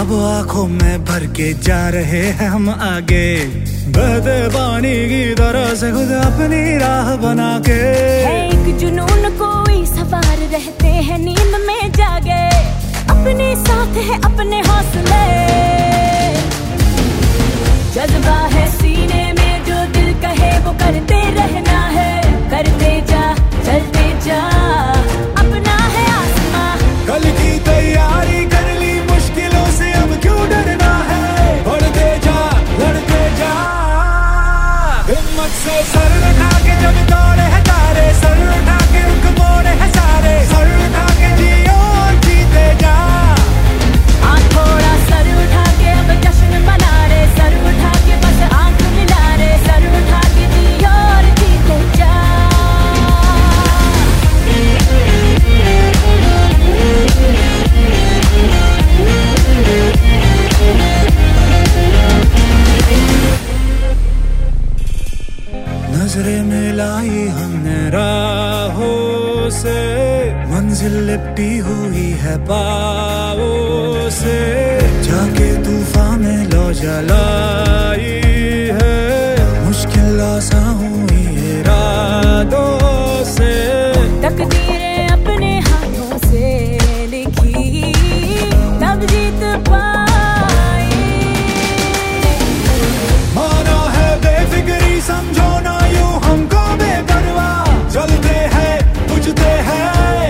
अब आंखों में भर के जा रहे हैं हम आगे, बहते पानी की तरह से खुद अपनी राह बना के। है एक जुनून कोई सवार रहते हैं नींद में जागे, अपने साथ है अपने हौसले। जज्बा है सीने में जो दिल कहे वो करते रहना है, करते जा चलते जा अपना है आसमां। कल की तैयारी कर ली मुश्किलों से, अब क्यों डरना है, बढ़ते जा लड़ते जा। हिम्मत से सर उठा के जब दौड़े है तारे, सर उठा के रुक मोड़े है सारे, सर उठा के जियो और जीते जा। थोड़ा सर उठा के अब जश्न मना रे, सर उठा के बस आंख मिला रे, सर उठा के जियो और जीते जा। नजरें मिलाई हमने राहों से, मंजिल लिपटी हुई है पाँवों से, जाके तूफान में लो जलाई है, मुश्किल आसान हुई इरादों से। तकदीरें अपने हाथों से लिखी तब जीत पाई। माना है बेफिक्री समझो ना यूं हमको बेपरवाह, चलते हैं बुझते हैं